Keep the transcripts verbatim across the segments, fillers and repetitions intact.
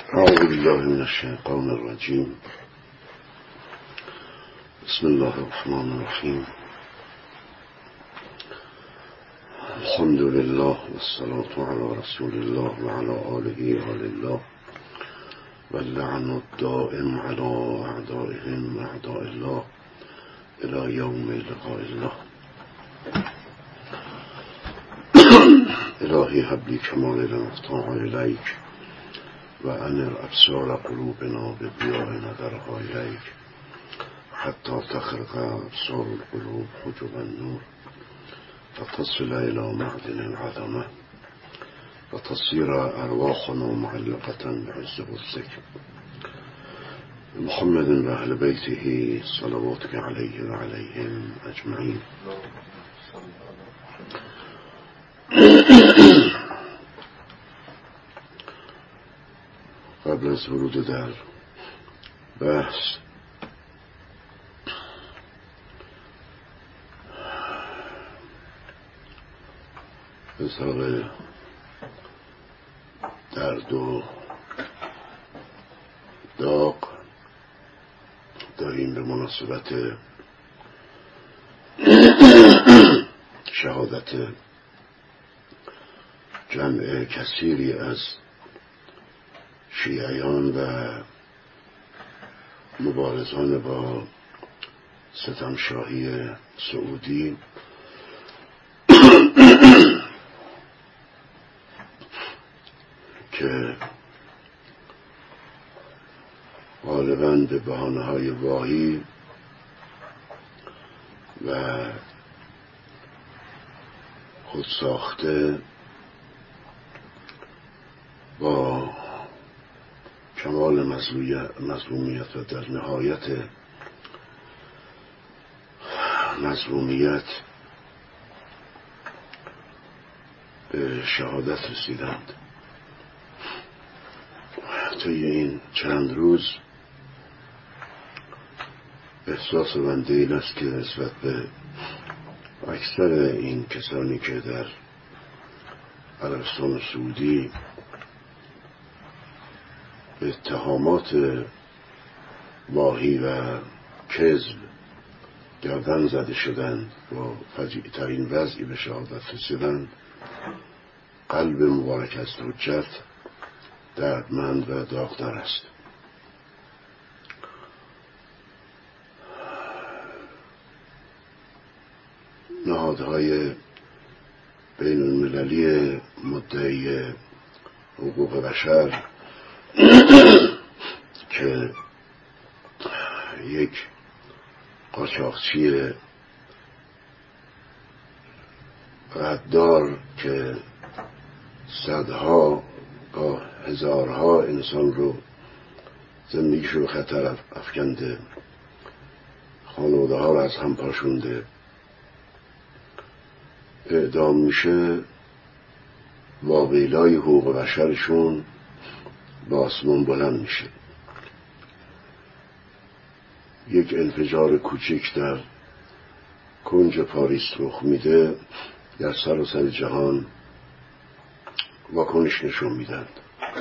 أعوذ بالله من الشيطان الرجيم. بسم الله الرحمن الرحيم. الحمد لله والصلاة على رسول الله وعلى آله وآل الله واللعن الدائم على أعدائهم أعداء الله إلى يوم لقاء الله. إلهي هب لي كمال المفتاح إليك وأنر أبصار قلوبنا بضياء نظرها إليك حتى تخرق أبصار القلوب حجب النور فتصل إلى معدن العظمة وتصير أرواحنا معلقة بعز قدسك. محمد وأهل بيته صلواتك عليه وعليهم أجمعين. قبل از ورود در بحث اظهار درد و داغ داریم به مناسبت شهادت جمع کثیری از شیعیان و مبارزان با ستمشاهی سعودی که غالباً به بهانه‌های واهی و خودساخته با کمال مظلومیت و در نهایت مظلومیت به شهادت رسیدند. طی این چند روز احساس بنده این است که نسبت به اکثر این کسانی که در عربستان سعودی به اتهامات واهی و کذب گردن زده شدند و فجیع‌ترین وضعی به شهادت رسیدند، قلب مبارک از حجت دردمند و داغدار است. نهادهای بین المللی مدعی حقوق بشر که یک قاچاقچی غدار که صدها با هزارها انسان رو زندگیش رو خطر افکنده، خانواده ها رو از هم پاشونده، اعدام میشه، واقعیلای حقوق بشرشون با آسمان بلند میشه. یک انفجار کوچک در کنج پاریس رخ میده، در سراسر جهان واکنش نشون میدن.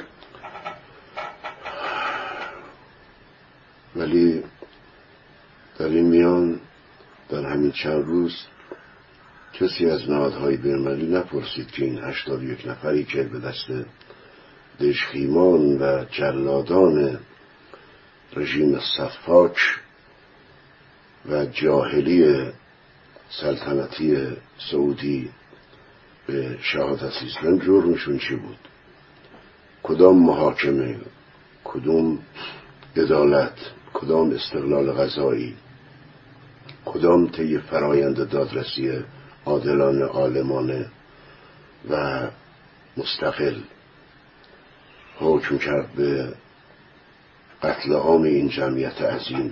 ولی در این میان در همین چند روز کسی از نهادهای بین‌المللی نپرسید که این هشتاد و یک نفری که به دست دژخیمان و جلادان رژیم صفاک و جاهلی سلطنتی سعودی به شهادت رسیدن جرمشون چی بود؟ کدام محاکمه، کدام عدالت، کدام استقلال قضایی، کدام طی فرایند دادرسی عادلانه، عالمانه و مستقل حکم کرد به قتل عام این جمعیت عظیم؟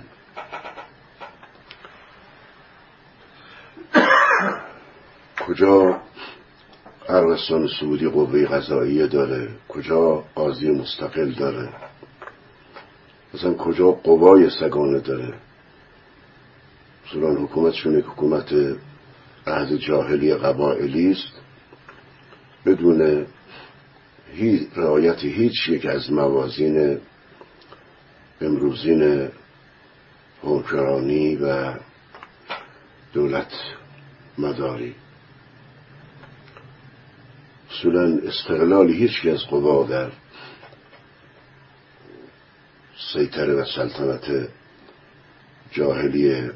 کجا عربستان سعودی قوه قضاییه داره؟ کجا قاضی مستقل داره؟ مثلا کجا قوای سگانه داره؟ مثلا حکومتشون یک حکومت عهد جاهلی قبائلی است، بدون هی رعایت هیچ یک از موازین امروزین حکمرانی و دولت مداری. اصولا استقلال هیچ یک از قوا در سیطره و سلطنت جاهلی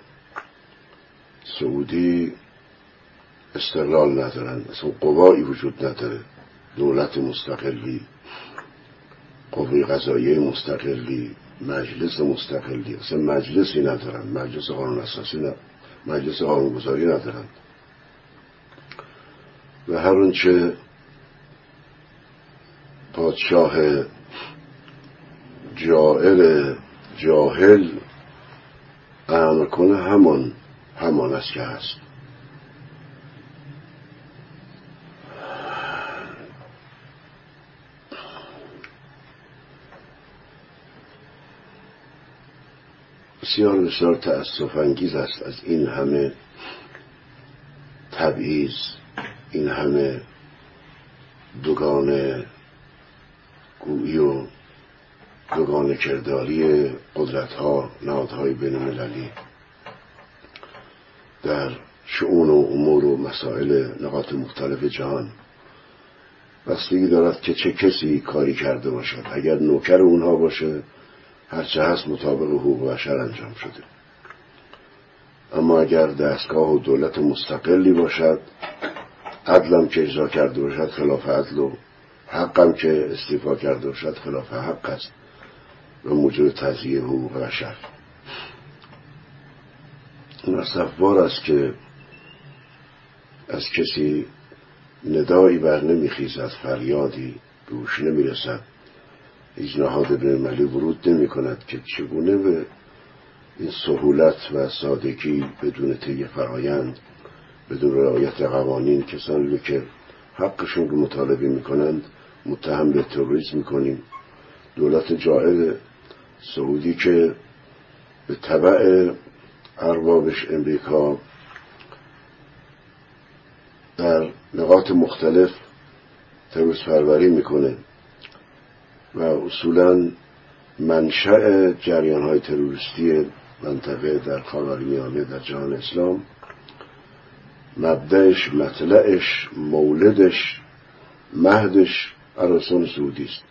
سعودی استقلال ندارن، اصلا قوایی وجود نداره، دولت مستقلی، قوه قضاییه مستقلی، مجلس مستقلی، اصلا مجلسی ندارن، مجلس قانون اساسی ندارن، مجلس قانونگذاری ندارن و هر اونچه پادشاه جائر جاهل امر کنه همان همان است که هست. بسیار بسیار تأسف انگیز است از این همه تبعیض، این همه دوگانه گویی و دوگانه کرداری قدرت‌ها، نهادهای بین‌المللی در شؤون و امور و مسائل نقاط مختلف جهان. بستگی دارد که چه کسی کاری کرده باشد. اگر نوکر اونها باشه هرچه هست مطابق حقوق بشر انجام شده، اما اگر دستگاه و دولت مستقلی باشد، عدلم که اجرا کرده باشد خلاف عدل و حقم که استیفا کرده باشد خلاف حق است و موجب تضییع حقوق بشر. ناصفوار است که از کسی ندایی بر نمیخیزد، فریادی گوش نمیرسد، هیچ نهاد بین‌المللی ورود نمی کند که چگونه به این سهولت و سادگی بدون طی فرایند، بدون رعایت قوانین، کسانی که حقشون رو مطالبه می کنند متهم به تروریسم می کنیم. دولت جائر سعودی که به تبع اربابش امریکا در نقاط مختلف تروریسم پروری میکنه و اصولا منشأ جریان‌های تروریستی منطقه در خاورمیانه در جهان اسلام، مبدأش، مطلعش، مولدش، مهدش عربستان سعودی است.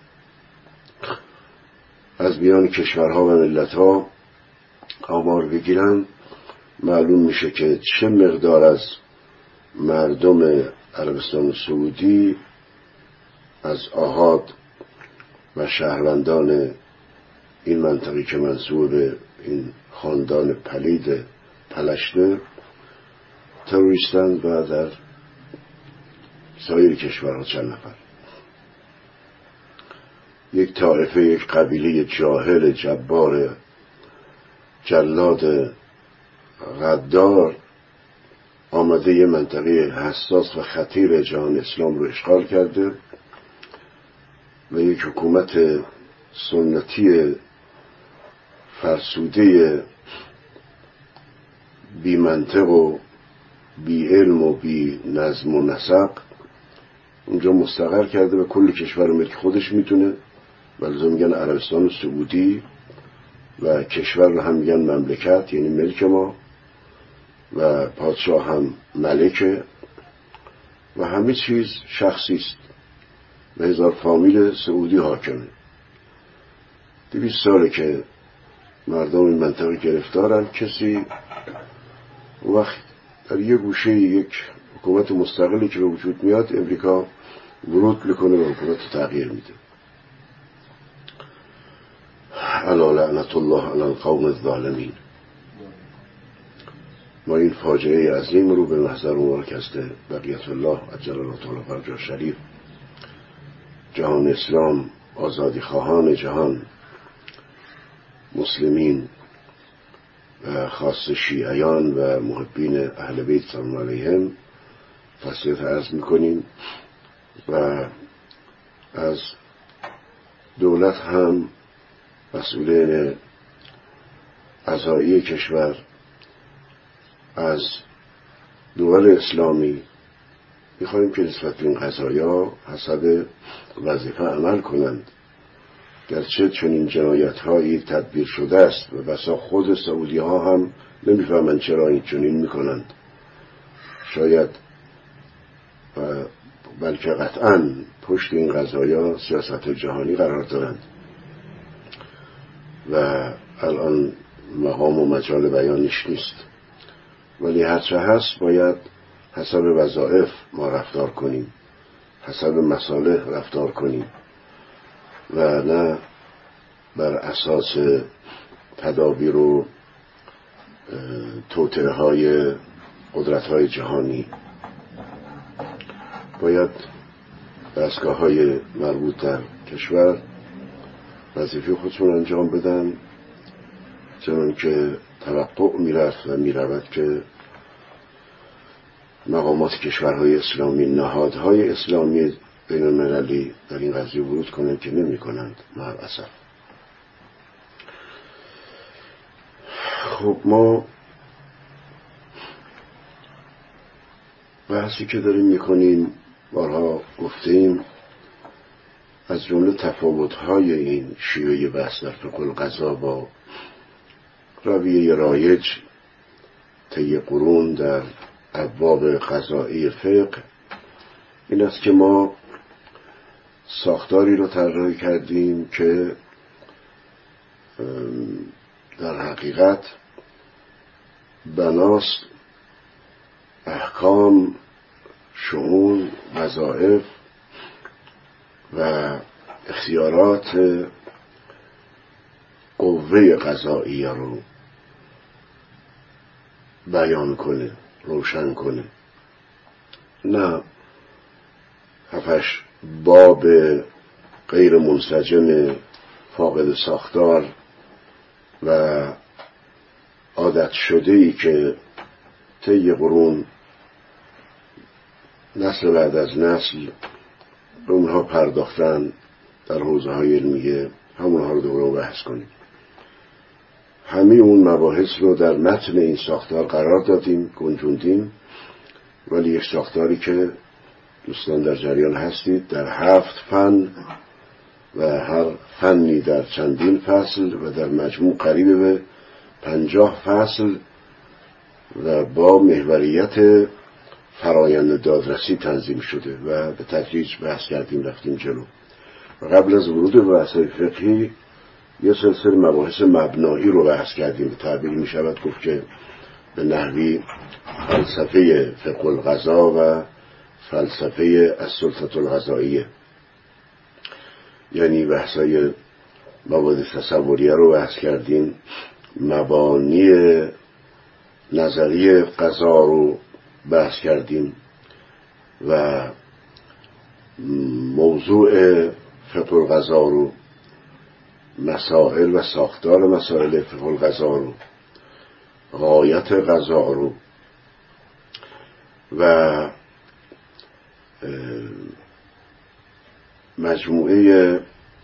از میان کشورها و ملت‌ها آمار بگیرن معلوم میشه که چه مقدار از مردم عربستان سعودی از آحاد و شهروندان این منطقه که منسوب به این خاندان پلید پلشته تروریستند و در سایر کشورها چند نفر. یک طائفه، یک قبیله جاهل جبار جلاد غدار آمده یه منطقه حساس و خطیر جهان اسلام رو اشغال کرده و یک حکومت سنتی فرسوده بی منطق و بی علم و بی نظم و نسق اونجا مستقر کرده و کل کشور ملک خودش میتونه، ولی میگن عربستان سعودی و کشور رو هم میگن مملکت، یعنی ملک ما، و پادشاه هم ملکه و همه چیز شخصی است و هزار فامیل سعودی حاکمه. دویست ساله که مردم این منطقه گرفتارن. کسی وقت در یک گوشه یک حکومت مستقلی که به وجود میاد امریکا ورود میکنه و حکومت تغییر میده. الا لعنت الله علی القوم الظالمین. ما این فاجعه عظیم رو به محضر مبارک است بقیت الله عجل الله تعالی فرجه شریف، جهان اسلام، آزادی خواهان جهان، مسلمین و خاص شیعیان و محبین اهل بیت سلام الله علیهم تسلیت عرض میکنیم و از دولت هم مسئولین قضایی کشور، از دول اسلامی میخوایم که نسبت به این قضایا حسب وظیفه عمل کنند. گرچه چنین جنایت هایی تدبیر شده است و بسا خود سعودی ها هم نمیفهمند چرا این چنین میکنند، شاید بلکه قطعاً پشت این قضایا سیاست جهانی قرار دارند و الان مقام و مجال بیانش نیست. ولی هرچه هست باید حسب وظایف ما رفتار کنیم، حسب مصالح رفتار کنیم و نه بر اساس تدابیر و توطئه های قدرت های جهانی. باید دستگاه های مربوط در کشور وظیفه خودشون انجام بدن، چنان که توقع میرفت و میرود که مقامات کشورهای اسلامی، نهادهای اسلامی بین المللی در این قضیه ورود کنند که نمی کنند معل‌اسف. خب ما بحثی که داریم میکنیم بارها گفتیم از جمله تفاوت‌های این شیوه بحث در فقه القضا با رویه رایج طی قرون در ابواب قضایی فقه این است که ما ساختاری رو طراحی کردیم که در حقیقت بناست احکام، شؤون، وظایف و اختیارات قوه قضاییه رو بیان کنه، روشن کنه، نه هفتش باب غیر منسجم فاقد ساختار و عادت شده ای که طی قرون نسل بعد از نسل به اونها پرداختن در حوزه های علمیه، همونها رو دوباره بحث کنیم. همه اون مباحث رو در متن این ساختار قرار دادیم، گنجوندیم، ولی یک ساختاری که دوستان در جریان هستید در هفت فن و هر فنی در چندین فصل و در مجموع قریب به پنجاه فصل و با محوریت فرایند دادرسی تنظیم شده و به تدریج بحث کردیم، رفتیم جلو. و قبل از ورود به بحث‌های فقهی یه سلسله مباحث مبنایی رو بحث کردیم، به تعبیر می شود گفت که به نحوی فلسفه فقه القضا و فلسفه السلطه القضائیه، یعنی بحث‌های مواد تصوریه رو بحث کردیم، مبانی نظری قضا رو بحث کردیم و موضوع فقه القضا رو، مسائل و ساختار مسائل فقه القضا رو، غایت قضا رو و مجموعه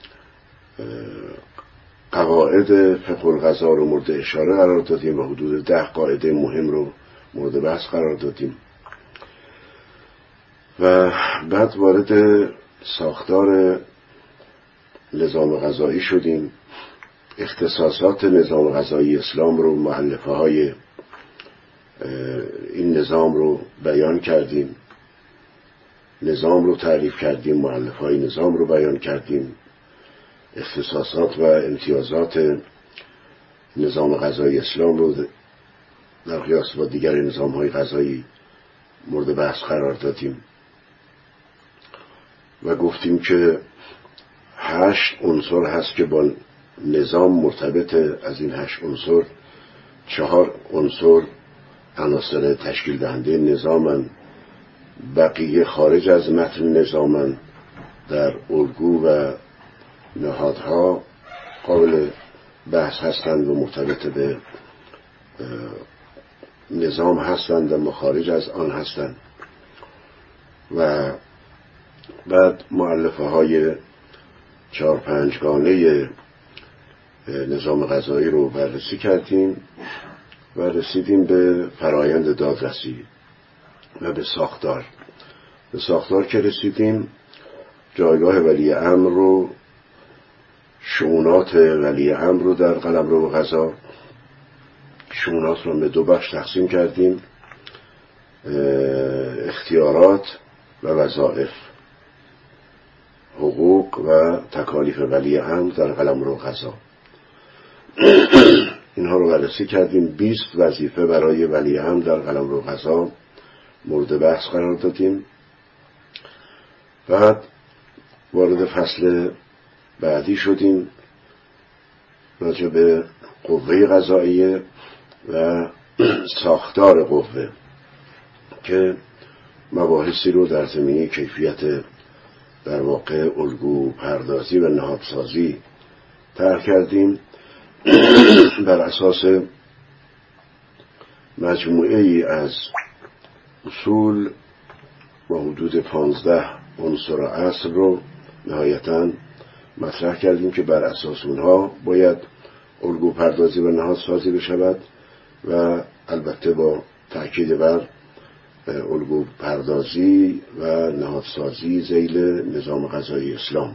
قواعد فقه القضا رو مورد اشاره قرار دادیم و حدود ده قاعده مهم رو مورد بحث قرار دادیم و بعد وارد ساختار نظام قضایی شدیم. اختصاصات نظام قضایی اسلام رو، مؤلفه های این نظام رو بیان کردیم، نظام رو تعریف کردیم، مؤلفه های نظام رو بیان کردیم، اختصاصات و امتیازات نظام قضایی اسلام رو در قیاس با دیگر نظام های قضایی مورد بحث قرار دادیم و گفتیم که هشت عنصر هست که با نظام مرتبطه. از این هشت عنصر چهار عنصر عناصر تشکیل دهنده نظامن، بقیه خارج از متن نظامن، در الگو و نهادها قابل بحث هستند و مرتبط به نظام هستند و خارج از آن هستند. و بعد مؤلفه های چهار پنجگانه نظام قضایی رو بررسی کردیم و رسیدیم به فرایند دادرسی و به ساختار به ساختار که رسیدیم جایگاه ولی امر رو، شؤونات ولی امر رو در قلمرو قضا، شؤونات رو به دو بخش تقسیم کردیم: اختیارات و وظایف، حقوق و تکالیف ولی امر در قلمرو قضا. اینها رو بررسی کردیم. بیست وظیفه برای ولی امر در قلمرو قضا مورد بحث قرار دادیم. بعد وارد فصل بعدی شدیم راجع به قوه قضاییه و ساختار قوه که مباحثی رو در زمینه کیفیت در واقع الگو پردازی و نهادسازی طرح کردیم بر اساس مجموعه ای از اصول با حدود پانزده عنصر اصل رو نهایتاً مطرح کردیم که بر اساس اونها باید الگو پردازی و نهادسازی بشود و البته با تأکید بر الگو پردازی و نهادسازی ذیل نظام قضایی اسلام.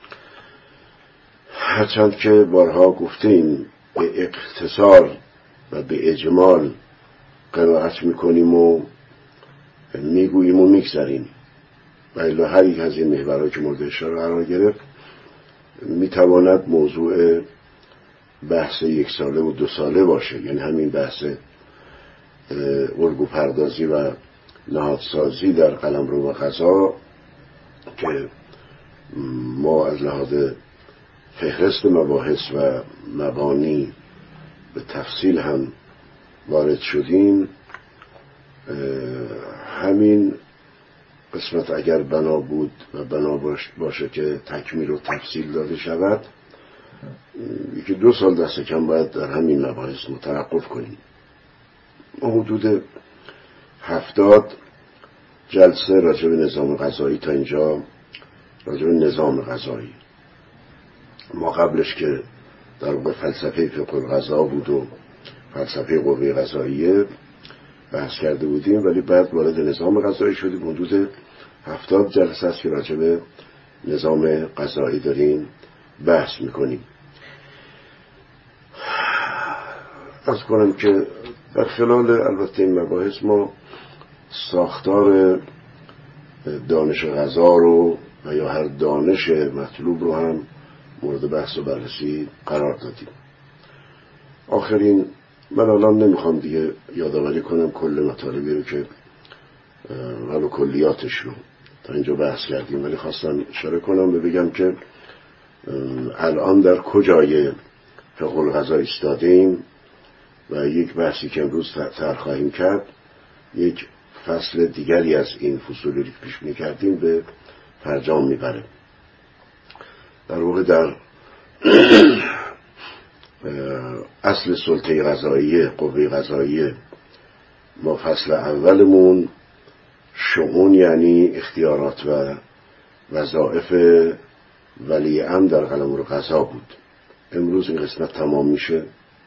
هرچند که بارها گفتیم به اختصار و به اجمال قرائت میکنیم و میگوییم و میگذریم و الا هر یک از این محورها که مورد اشاره قرار گرفت میتواند موضوع بحث یک ساله و دو ساله باشه. یعنی همین بحث الگو پردازی و نهادسازی در قلمرو و قضا که ما از لحاظ فهرست مباحث و مبانی به تفصیل هم وارد شدیم، همین قسمت اگر بنا بود و بنا باشه که تکمیل و تفصیل داده شود، یکی دو سال دست کم باید در همین مباحث متوقف کنیم. حدود هفتاد جلسه راجع به نظام قضایی تا اینجا راجع به نظام قضایی. ما قبلش که در واقع فلسفه فقه القضا بود و فلسفه قوه قضاییه بحث کرده بودیم، ولی بعد وارد نظام قضایی شدیم. حدود هفتاد جلسه است که راجع به نظام قضایی داریم بحث میکنیم. از کنم که در خلال البته این مباحث ما ساختار دانش قضا رو و یا هر دانش مطلوب رو هم مورد بحث و بررسی قرار دادیم. آخرین من الان نمیخوام دیگه یادآوری کنم کل مطالبی رو که ولو کلیاتش رو تا اینجا بحث کردیم، ولی خواستم اشاره کنم و بگم که الان در کجای فقه القضا ایستاده ایم و یک بحثی که امروز طرح خواهیم کرد یک فصل دیگری از این فصولی که پیش می‌کردیم به فرجام میبره. در واقع در اصل سلطه قضاییه، قوه قضاییه، ما فصل اولمون شؤون یعنی اختیارات و وظایف ولی امر در قلمرو قضا بود. امروز این قسمت تمام میشه.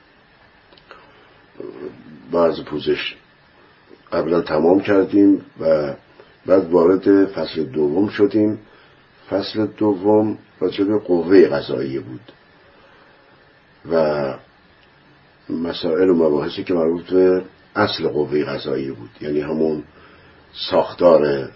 بعض پوزش قبلا تمام کردیم و بعد وارد فصل دوم شدیم. فصل دوم راجع به قوه قضاییه بود و مسائل و مباحثی که مربوط به اصل قوه قضاییه بود، یعنی همون ساختار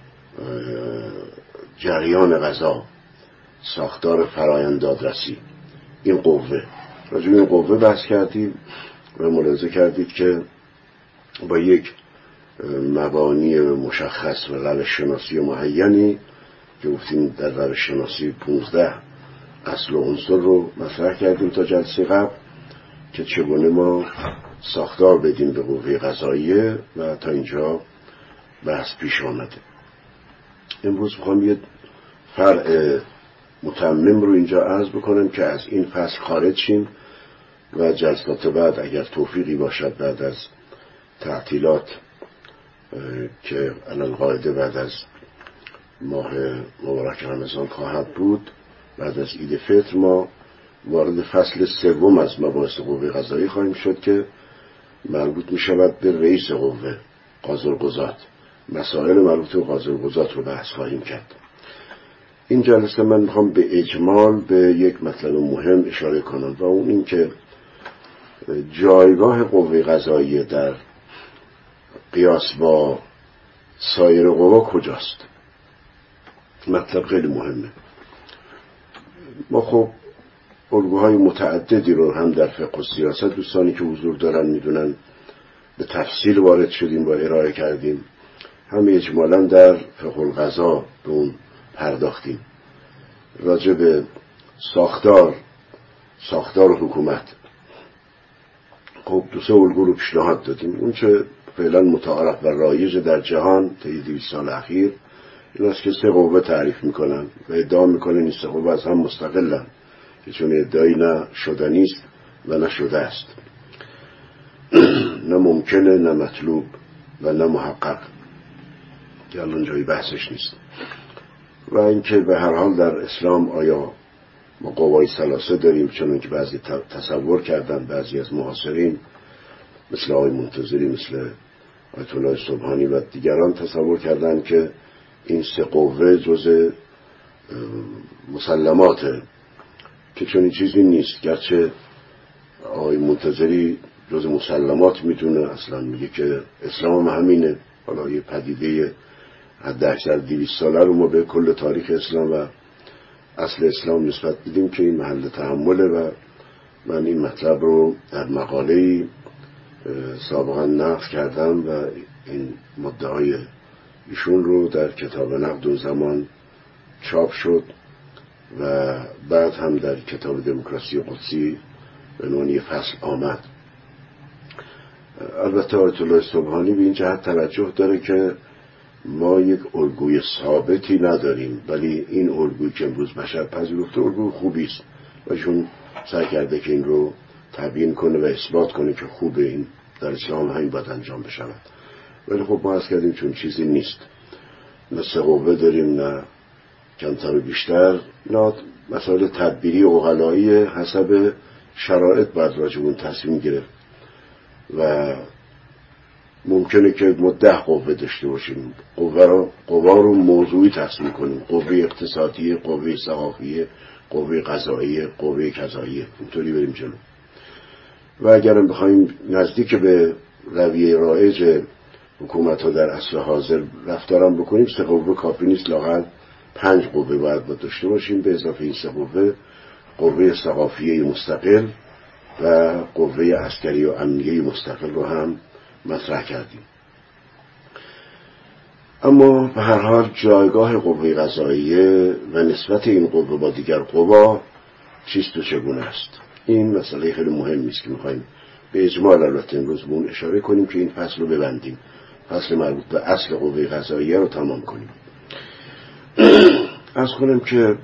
جریان قضا، ساختار فرایند دادرسی. این قوه، راجع به این قوه بحث کردیم و ملاحظه کردید که با یک مبانی مشخص و روش شناسی معینی که گفتیم در روش شناسی پونزده اصل و عنصر رو مطرح کردیم تا جلسه قبل که چگونه ما ساختار بدیم به قوه قضاییه و تا اینجا بحث پیش آمده. امروز میخوام یه فرع متمم رو اینجا عرض بکنم که از این فصل خارج شیم و جلسات بعد اگر توفیقی باشد بعد از تعطیلات که الان قاعده بعد از ماه مبارک رمضان خواهد بود، بعد از عید فطر ما وارد فصل سوم از مباحث قوه قضایی خواهیم شد که مربوط می شود به رئیس قوه، قاضی القضات، مسائل مربوط به قاضی القضات رو بحث خواهیم کرد. این جلسه من میخوام به اجمال به یک مطلب مهم اشاره کنم و اون این که جایگاه قوه قضاییه در قیاس با سایر قوا کجاست. مطلب خیلی مهمه. ما خب الگوهای متعددی رو هم در فقه و سیاست دوستانی که حضور دارن میدونن به تفصیل وارد شدیم و ارائه کردیم، هم اجمالا در فقه القضا به اون پرداختیم. راجع به ساختار ساختار حکومت خب دو سه الگو رو پیشنهاد دادیم. اون چه فعلا متعارف و رایج در جهان طی دویست سال اخیر این است که سه قوه تعریف میکنن و ادعا میکنن این سه قوه از هم مستقلن، که چون ادعایی نه شدنی است و نه شده است، نه ممکنه نه مطلوب و نه محقق، که الان جایی بحثش نیست. و اینکه به هر حال در اسلام آیا ما قوای ثلاثه داریم، چون که بعضی تصور کردن، بعضی از معاصرین مثل آقای منتظری، مثل آیت الله سبحانی و دیگران تصور کردن که این سه قوه جز مسلماته، که چون این چیزی نیست. گرچه آقای منتظری جز مسلمات میدونه، اصلا میگه که اسلام همینه. حالا یه پدیده حد اکثر دویست ساله رو ما به کل تاریخ اسلام و اصل اسلام نسبت بدیم که این محل تحمله. و من این مطلب رو در مقاله‌ای سابقا نقد کردم و این مدعای ایشون رو در کتاب نقد و زمان چاپ شد و بعد هم در کتاب دموکراسی قدسی به عنوان یه فصل آمد. البته آیت الله سبحانی به این جهت توجه داره که ما یک الگوی ثابتی نداریم، ولی این الگویی که امروز بشر پذیرفته الگوی خوبی است و ایشون سعی کرده که این رو تبیین کنه و اثبات کنه که خوبه، این در اسلام همین باید انجام بشود. ولی خب ما از کردیم چون چیزی نیست، نه سه قوه داریم نه کمتر و بیشتر. اینا مسائل تدبیری و عقلایی حسب شرایط باید راجبون تصمیم گرفت و ممکنه که ما ده قوه داشته باشیم، قوه رو, قوه رو موضوعی تصمیم کنیم، قوه اقتصادی، قوه ثقافی، قوه قضایی، قوه قضاییه، اینطوری بریم جلو. و اگرم بخوایم نزدیک به رویه رایج حکومت ها در عصر حاضر رفتارم بکنیم، سه قوه کافی نیست، لااقل پنج قوه باید داشته باشیم. به اضافه این سه قوه، قوه ثقافیه مستقل و قوه عسکری و امنیه مستقل رو هم مطرح کردیم. اما به هر حال جایگاه قوه قضاییه و نسبت این قوه با دیگر قوا چیست و چگونه است، این مسئله خیلی مهمی است که می‌خوایم به اجمال البته امروز به اون اشاره کنیم که این فصل رو ببندیم، فصل مربوط به اصل قوه قضاییه رو تمام کنیم. از کنم که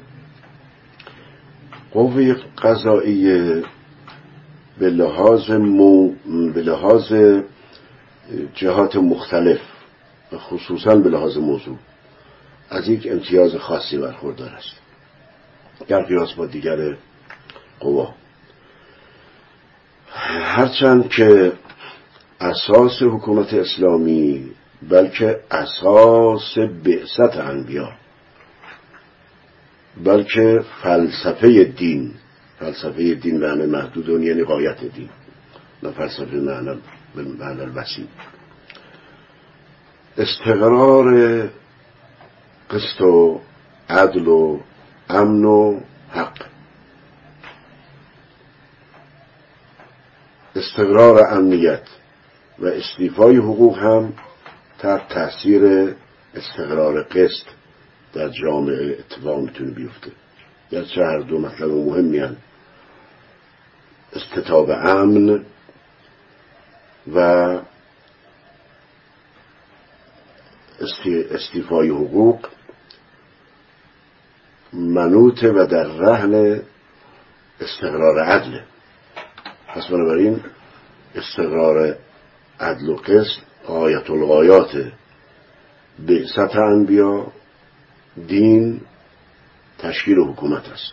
قوه قضاییه به لحاظ مو... به لحاظ جهات مختلف و خصوصا به لحاظ موضوع از یک امتیاز خاصی برخوردار است در قیاس با دیگر قوا، هرچند که اساس حکومت اسلامی بلکه اساس بعثت انبیا، بلکه فلسفه دین، فلسفه دین معنی محدود یعنی غایت دین، نه فلسفه معنی به معنی وسیع، استقرار قسط و عدل و امن و حق، استقرار امنیت و استیفای حقوق هم تحت تاثیر استقرار قسط در جامعه اتفاق میتونه بیفته. گرچه هر دو مطلب مهمی هستند، استتاب امن و استیفای حقوق منوط و در رهن استقرار عدل. پس بنابراین استقرار عدل و قسط غایت الغایات بعثت انبیا، دین، تشکیل حکومت است.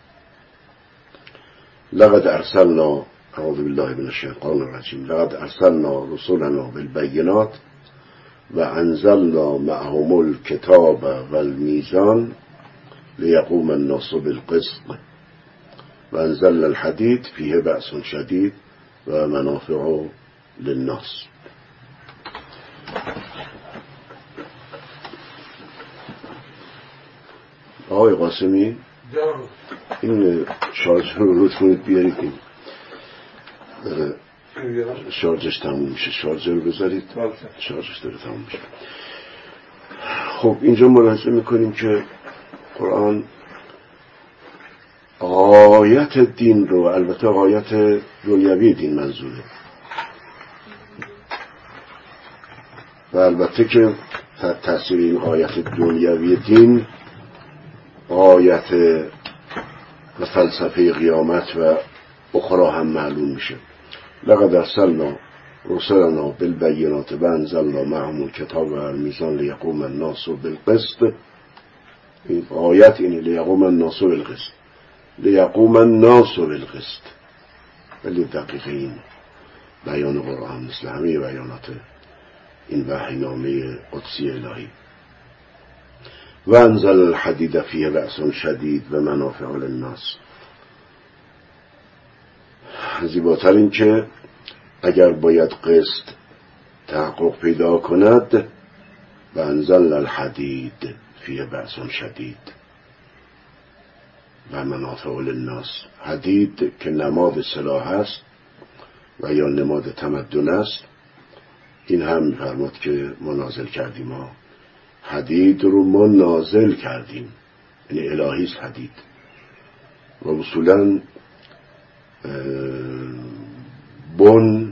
لقد ارسلنا اعوذ بالله من الشیطان الرجیم لقد ارسلنا رسولنا بالبینات و انزلنا معهم الکتاب و المیزان لیقوم الناس بالقسط و انزلنا الحدید فیه بأس شدید و منافع للناس. آقای قاسمی این شارژ رو روت کنید بیارید، این شارژش تموم میشه، شارژ رو بذارید شارژش داره تموم میشه. خب اینجا ملاحظه میکنیم که قرآن غایت دین رو، البته غایت دنیوی دین منظوره، و البته که تحت تاثیر این غایت دنیوی دین غایت و فلسفه قیامت و اخرى هم معلوم میشه. لقد ارسلنا رسلنا بالبینات و انزلنا معهم الکتاب و المیزان لیقوم الناس بالقسط. این غایت اینه، لیقوم الناس بالقسط، لیقوم الناس بالقسط. ولی دقیقه این بیان قرآن مثل همه بیانات این وحینامه قدسی الهی. و انزل الحدید فیه بأس شدید و منافع للناس. زیباتر این که اگر باید قسط تحقق پیدا کند، و انزل الحدید فیه بأس شدید و منافع للناس. حدید که نماد سلاح است و یا نماد تمدن است، این هم می‌فرماد که ما نازل کردیم، ما حدید رو ما نازل کردیم، یعنی الهی است حدید. و اصولاً بن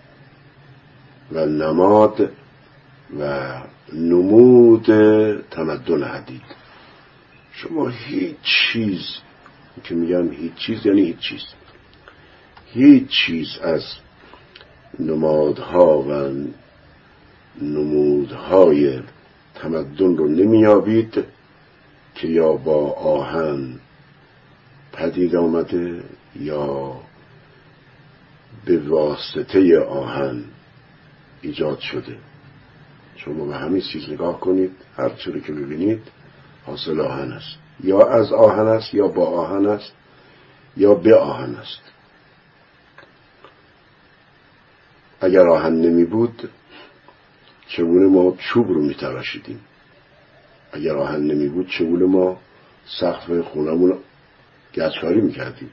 و نماد و نمود تمدن حدید. شما هیچ چیز که میگم هیچ چیز یعنی هیچ چیز هیچ چیز از نمادها و نمودهای تمدن رو نمیابید که یا با آهن پدید آمده یا به واسطه آهن ایجاد شده. شما به همین چیز نگاه کنید، هر چیزی که ببینید حاصل آهن است، یا از آهن است یا با آهن است یا به آهن است. اگر آهن نمی بود چگونه ما چوب رو می تراشیدیم؟ اگر آهن نمی بود چگونه ما سقف خونمون گچکاری می کردیم؟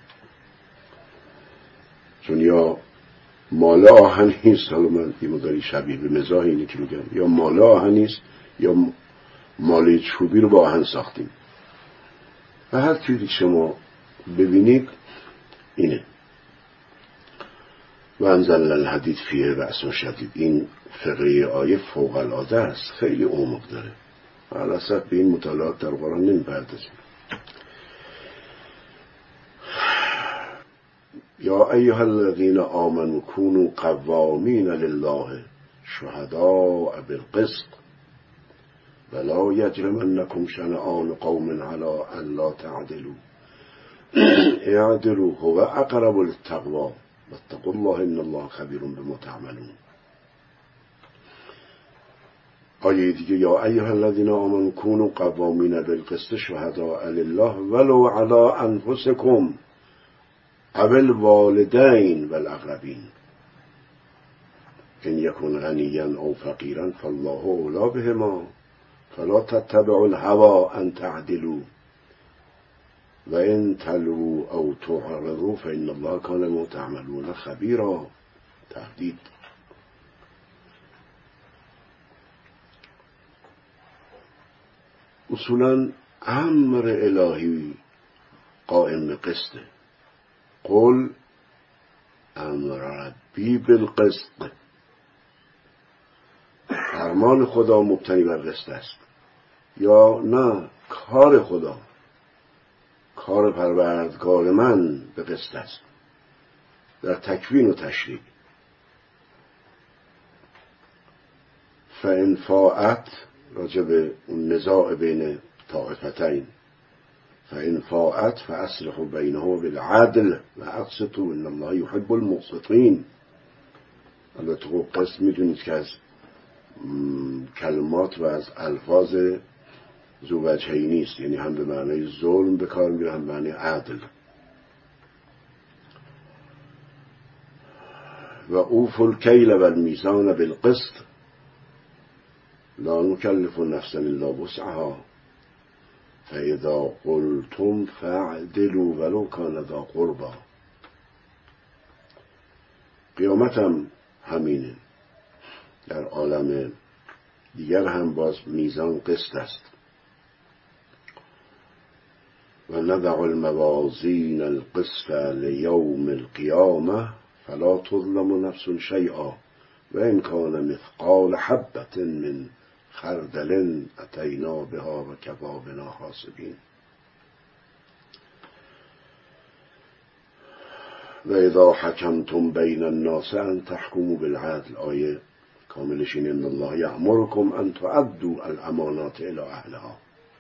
چون یا ماله آهن نیست، حالا من یه مداری شبیه به مزاح اینه که میگم، یا ماله آهن نیست یا ماله چوبی رو با آهن ساختیم. و هر چیزی شما ببینید اینه. و انزلنا الحدید فیه بأس شدید. این فقره آیه فوق العاده است، خیلی عمق داره. علاسد به این مطالعات در قرآن نمی‌پردازیم. یا ایها الذین آمنوا کونوا قوامین لله شهداء بالقسط ولا یجرمنکم شنآن قوم علی ان لا تعدلوا اعدلوا هو اقرب للتقوی واتقوا الله ان الله خبیر بما تعملون. آیه دیگه یا ایها الذین آمنوا کونوا قوامین بالقسط شهداء لله ولو علی انفسکم او الوالدین والاقربین ان یکن غنیا او فقیرا فالله اولی بهما فلا تتبعوا الهوى ان تعدلوا و ان تلووا او تعرضوا فان الله کان بما تعملون خبیرا. تهدید. اصولا امر الهی قائم به قسطه. قل امر ربی بالقسط. فرمان خدا مبتنی بر قسط است، یا نه کار خدا، کار پروردگار من به قسط است در تکوین و تشریع. فان فاءت، راجع به اون نزاع بین طائفتین، فان فاءت فاصلحوا بینهما بالعدل و اقسطوا ان الله يحب المقسطین. البته قسط میدونید که از کلمات و از الفاظ ذو وجهی نیست، یعنی هم به معنی ظلم به کار میره هم به معنی عدل. و اوفوا الکیل و المیزان بالقسط لا نکلف نفسا الا وسعها فاذا قلتم فاعدلوا ولو کان ذا قربی. قیامت هم همینه. در عالم دیگر هم باز میزان قسط است. و نضع الموازین القسط لیوم القیامه فلا تظلم نفس شیئا و ان کان مثقال حبة من خردل اتینا بها و کفی بنا حاسبین. و اذا حکمتم بین الناس ان تحکموا بالعدل. آیه کاملش این ان الله یأمرکم ان تؤدوا الامانات الی اهلها.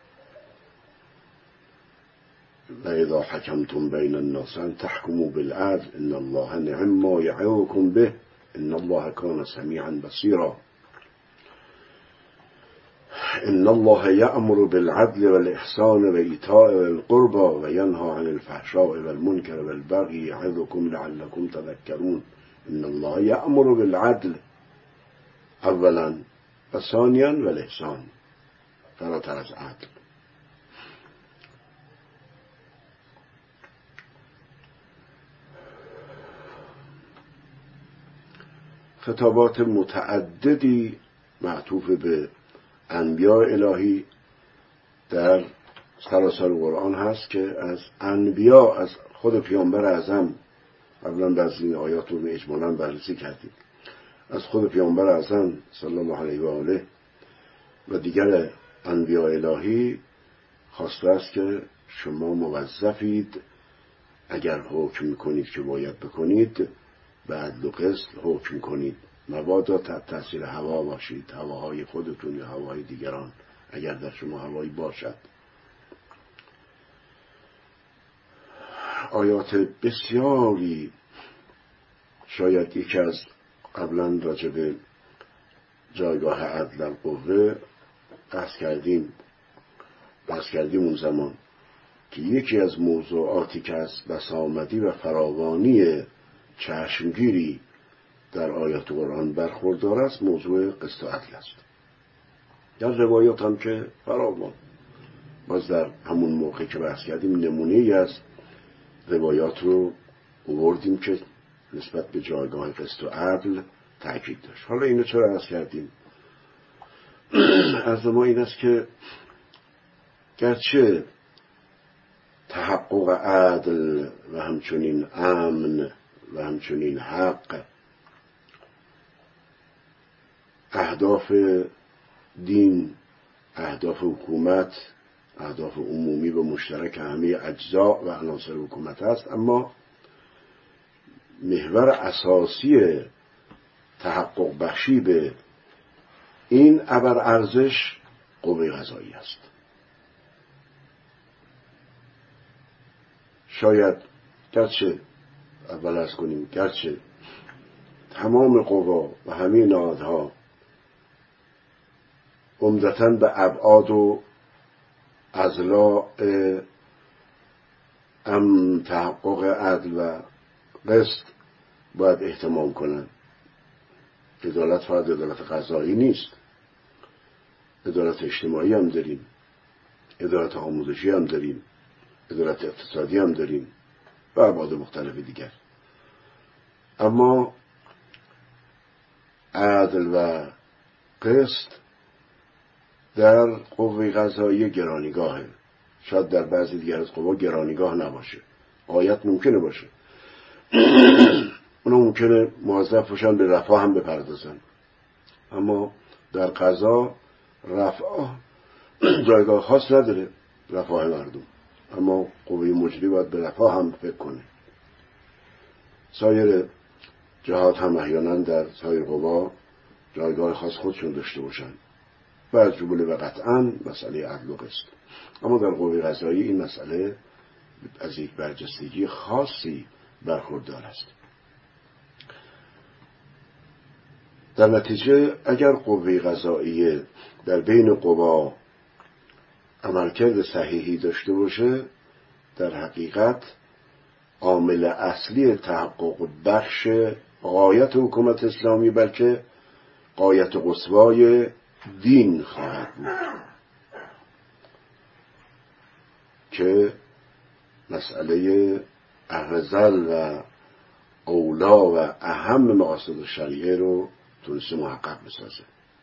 و اذا حکمتم بین الناس ان تحکموا بالعدل ان الله نعم ما یعظکم به ان الله کان سمیعا بصیرا. ان الله یأمر بالعدل والاحسان و ایتاء ذی القربى و ینهی عن الفحشاء والمنکر والبغی یعظکم لعلکم تذکرون. ان الله یأمر بالعدل اولا و ثانیا والاحسان، فراتر از عدل. خطابات متعددی معطوف به انبیاء الهی در سراسر قرآن هست که از انبیاء، از خود پیامبر اعظم، قبلا در این آیات رو اجمالاً بررسی کردیم، از خود پیامبر اعظم صلی الله علیه و آله و دیگر انبیاء الهی خواسته است که شما موظفید اگر حکم میکنید که باید بکنید به عدل و قسط حکم کنید، مبادا تحت تاثیر هوا باشید، هواهای خودتون یا هواهای دیگران اگر در شما هوایی باشد. آیات بسیاری، شاید یکی از قبلا راجع به جایگاه عدل در قوه بحث کردیم بحث کردیم اون زمان که یکی از موضوعاتی که از بسامدی و فراوانی چشمگیری در آیات قرآن برخوردار است موضوع قسط و عدل است. در روایات هم که فراوان، باز در همون موقع که بحث کردیم نمونه‌ای از روایات رو آوردیم که نسبت به جایگاه قسط و عدل تأکید داشت. حالا اینو چرا عرض کردیم؟ عرض ما این است که گرچه تحقق عدل و همچنین امن و همچنین حق اهداف دین، اهداف حکومت، اهداف عمومی و مشترک همه اجزا و عناصر حکومت است، اما محور اساسی تحقق بخشی به این ابرارزش قوه قضاییه است. شاید گرچه اول از کنیم گرچه تمام قوا و همه نهادها عمدتاً به ابعاد و اضلاع ام تحقق عدل و قسط باید اهتمام کنند. عدالت فقط عدالت قضایی نیست، عدالت اجتماعی هم داریم، عدالت آموزشی هم داریم، عدالت اقتصادی هم داریم و ابعاد مختلف دیگر. اما عدل و قسط در قوه قضاییه گرانیگاهه. شاید در بعضی دیگر از قوا گرانیگاه نباشه، آیت ممکنه باشه اونا ممکنه موظف باشن به رفاه هم بپردازن، اما در قضا رفاه جایگاه خاص نداره، رفاه مردم، اما قوه مجری باید به رفاه هم فکر کنه. سایر جهات هم احیانا در سایر قوا جایگاه خاص خودشون داشته باشن و از جمله و قطعا مسئله عدل و قسط. اما در قوه قضایی این مسئله از یک برجستگی خاصی برخوردار است. در نتیجه اگر قوه قضاییه در بین قوا عملکرد صحیحی داشته باشه، در حقیقت عامل اصلی تحقق بخش غایت حکومت اسلامی بلکه غایت قصوای دین خواهد بود که مسئله اهرزل و اولا و اهم مقاصد شریعه رو تونسته محقق بسازه.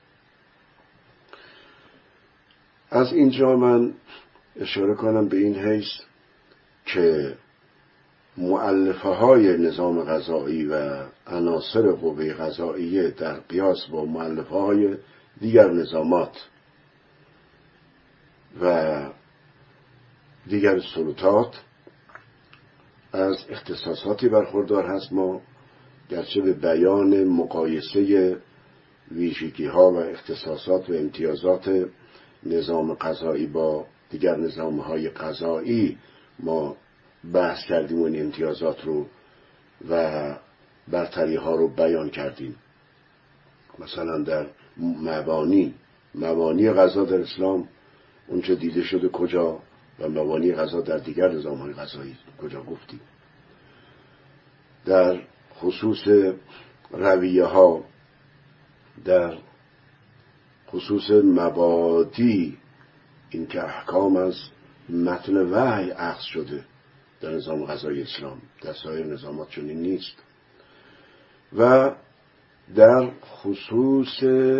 از اینجا من اشاره کنم به این حیث که مؤلفه های نظام قضایی و عناصر قوه قضاییه در قیاس با مؤلفه های دیگر نظامات و دیگر سلطات از اختصاصاتی برخوردار هست. ما گرچه به بیان مقایسه ویژگی ها و اختصاصات و امتیازات نظام قضایی با دیگر نظام های قضایی ما بحث کردیم و این امتیازات رو و برتری ها رو بیان کردیم، مثلا در مبانی مبانی قضا در اسلام اونچه دیده شده کجا و مبانی قضا در دیگر نظام های قضایی کجا گفتیم. در خصوص رویه ها، در خصوص مبادی، این که احکام از متن وحی اخذ شده در نظام قضایی اسلام، در سایر نظامات چنین نیست. و در خصوص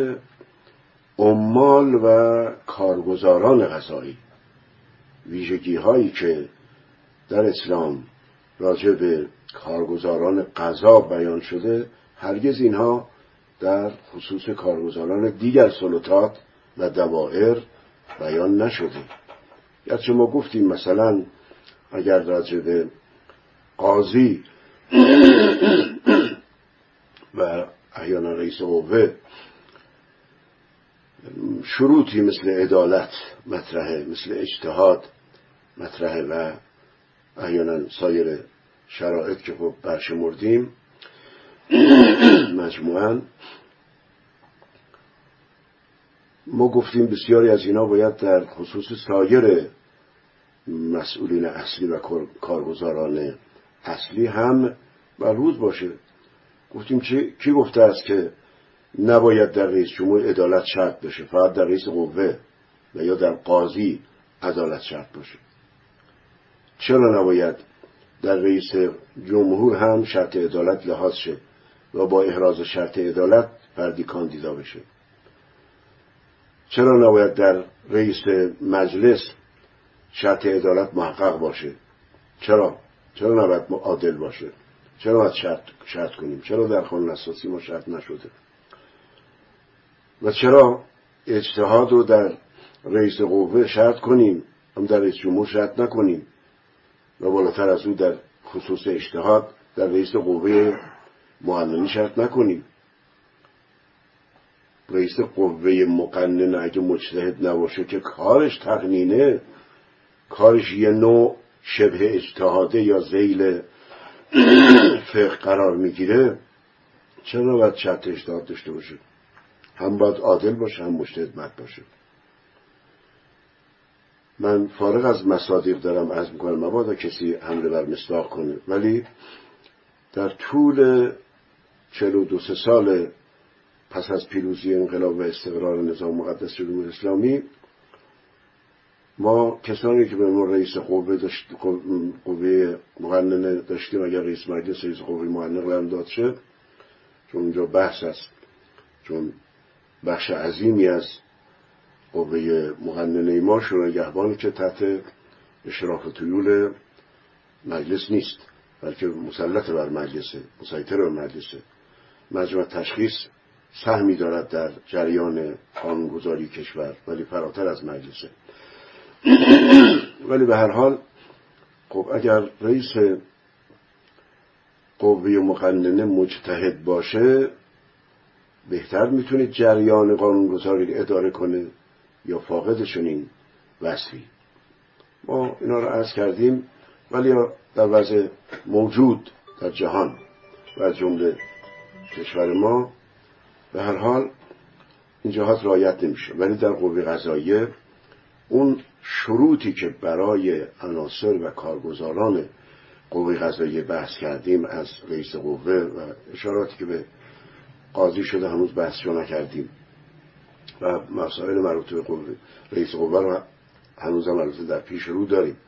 عمال و کارگزاران قضایی، ویژگی هایی که در اسلام راجع به کارگزاران قضا بیان شده، هرگز اینها در خصوص کارگزاران دیگر سلطات و دوائر بیان نشده. گرچه ما گفتیم مثلا اگر راجع به قاضی و احیانا رئیس قوه شروطی مثل عدالت مطرحه، مثل اجتهاد مطرحه و احیانا سایر شرایط که خب برشمردیم مجموعاً، ما گفتیم بسیاری از اینا باید در خصوص سایر مسئولین اصلی و کارگزاران اصلی هم مربوط باشه. گفتیم چی؟ کی گفته است که نباید در رئیس جمهور عدالت شرط بشه، فقط در رئیس قوه و یا در قاضی عدالت شرط باشه؟ چرا نباید در رئیس جمهور هم شرط عدالت لحاظ شه و با احراز شرط عدالت فردی کاندیدا بشه؟ چرا نباید در رئیس مجلس شرط عدالت محقق باشه؟ چرا؟ چرا نباید عادل باشه؟ چرا باید شرط, شرط کنیم؟ چرا در قانون اساسی ما شرط نشده؟ و چرا اجتهاد رو در رئیس قوه شرط کنیم هم در رئیس جمهور شرط نکنیم و بالاتر از او در خصوص اجتهاد در رئیس قوه مقننه شرط نکنیم؟ رئیس قوه مقننه اگه مجتهد نباشه که کارش تقنینه، کارش یه نوع شبه اجتهاده یا ذیل فقه قرار میگیره، چرا باید شرط اجتهاد داشته باشه؟ هم باید عادل باشه هم مجتهد مرد باشه. من فارغ از مصادیق دارم عرض میکنم، مبادا کسی حمله بر مصداق کنه، ولی در طول چهل و دو سه سال پس از پیروزی انقلاب و استقرار نظام مقدس جمهوری اسلامی، ما کسانی که به ما رئیس قوه داشت، قوه مقننه داشتیم، اگر رئیس مجلس رئیس قوه مقننه قرار داد شه، چون اونجا بحث است، چون بخش عظیمی از قوه مقننه ما شورای نگهبان که تحت اشراف طیول مجلس نیست بلکه مسلط بر مجلسه، مسیطر بر مجلسه. مجمع تشخیص سهمی دارد در جریان قانونگذاری کشور ولی فراتر از مجلسه. ولی به هر حال خب اگر رئیس قوه مقننه مجتهد باشه، بهتر میتونه جریان قانونگذاری اداره کنه یا فاقد چنین وصفی. ما اینا رو عرض کردیم، ولی در وضع موجود در جهان و از جمله کشور ما به هر حال این جهات رعایت نمیشه. ولی در قوه قضاییه اون شروطی که برای عناصر و کارگزاران قوه قضاییه بحث کردیم، از رئیس قوه و اشاراتی که به قاضی شده هنوز بحثشو نکردیم و مسائل مربوط به قوه رئیس قوه رو هنوز هم البته در پیش رو داریم.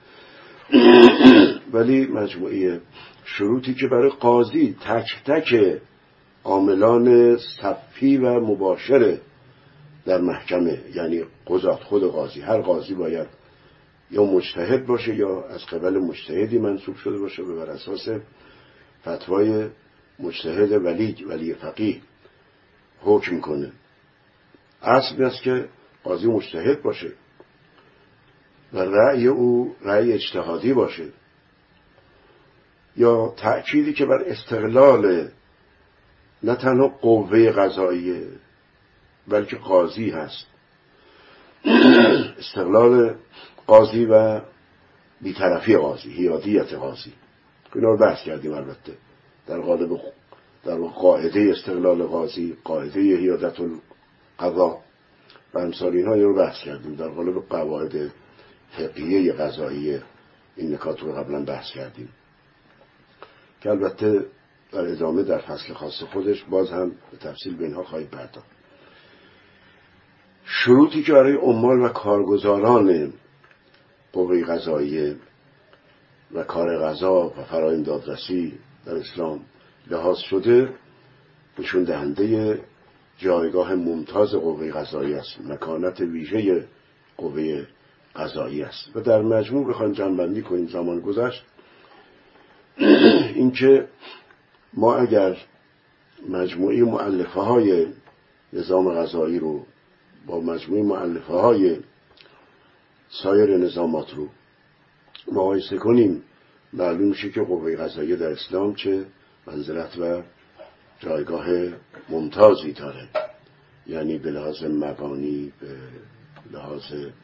ولی مجموعه شروطی که برای قاضی تک تک عاملان صفی و مباشر در محکمه، یعنی قضات، خود قاضی، هر قاضی باید یا مجتهد باشه یا از قبل مجتهدی منصوب شده باشه و بر اساس فتوای مجتهد ولی ولی فقیه حکم کنه. اصل است که قاضی مجتهد باشه و رأی او رأی اجتهادی باشه، یا تأکیدی که بر استقلال نه تنها قوه قضاییه بلکه قاضی هست، استقلال قاضی و بی‌طرفی قاضی، حیادیت قاضی. اینا رو بحث کردیم البته در قالب در قاعده استقلال قاضی، قاعده حیادت القضا و امثال اینها رو بحث کردیم در قالب قواعد فقهیه قضایی. این نکات رو قبلا بحث کردیم که البته در ادامه در فصل خاص خودش باز هم به تفصیل به اینها خواهید پرداخت. شروطی که برای عمال و کارگزاران قوه قضاییه و کار قضا و فرایض دادرسی در اسلام لحاظ شده نشون دهنده جایگاه ممتاز قوه قضاییه است، مکانت ویژه قوه قضاییه است. و در مجموع بخوایم جمع‌بندی کنیم زمان گذشت اینکه ما اگر مجموعه مؤلفه های نظام قضایی رو با مجموعه مؤلفه های سایر نظامات رو مقایسه کنیم، معلوم میشه که قوه قضاییه در اسلام چه منزلت و جایگاه ممتازی داره. یعنی به لحاظ مبانی، به لحاظ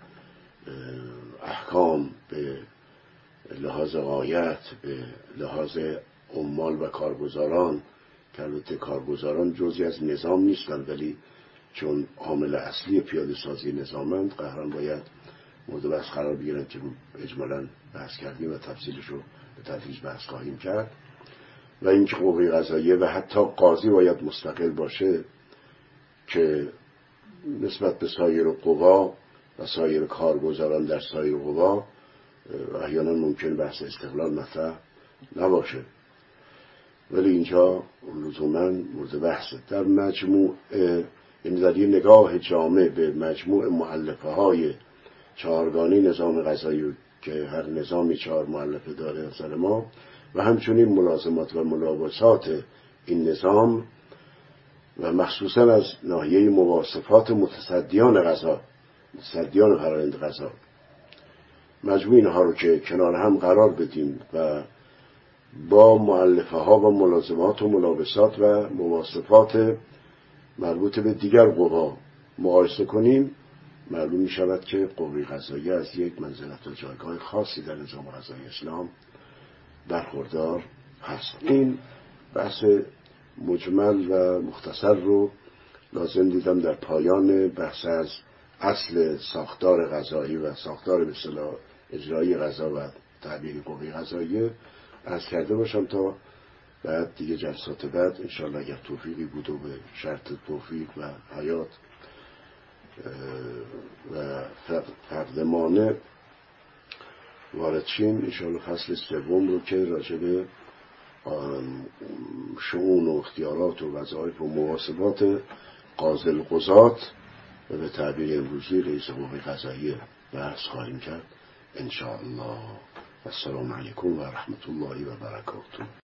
احکام، به لحاظ غایت، به لحاظ عمال و کارگزاران که البته کارگزاران جزئی از نظام نیستن ولی چون عامل اصلی پیاده سازی نظامند قهران باید مورد بحث قرار بگیرن که اجمالاً بحث کردیم و تفصیلش رو به تدریج بحث خواهیم کرد. و اینکه قوه قضاییه و حتی قاضی باید مستقل باشه که نسبت به سایر قوا و سایر کارگزاران در سایر قوا احیانا ممکن بحث استقلال مطرح نباشه، ولی اینجا لزوما مورد بحثه. در مجموع این در یه نگاه جامع به مجموع مؤلفه های چهارگانه نظام قضایی که هر نظامی چهار مؤلفه داره نظر ما، و همچنین ملازمات و ملابسات این نظام و مخصوصا از ناحیه مواصفات متصدیان قضا، متصدیان فرایض قضا، مجموع اینها رو که کنار هم قرار بدیم و با مؤلفه ها و ملازمات و ملابسات و مواصفات مربوط به دیگر قوا مقایسه کنیم، معلوم می شود که قوه قضاییه از یک منزلت و جایگاه خاصی در نظام قضایی اسلام برخوردار هست. این بحث مجمل و مختصر رو لازم دیدم در پایان بحث از اصل ساختار قضایی و ساختار به اصطلاح اجرایی قضا و تعبیر قوه قضاییه عرض کرده باشم تا بعد دیگه جلسات بعد انشاءالله اگر توفیقی بود و به شرط توفیق و حیات و فقدمانه وارد شیم انشاءالله فصل سوم رو که راجع به شؤون و اختیارات و وظایف و محاسبات قاضی القضات و به تعبیر امروزی رئیس قوه قضاییه بحث خواهیم کرد انشاءالله. السلام علیکم و رحمت الله و برکاته.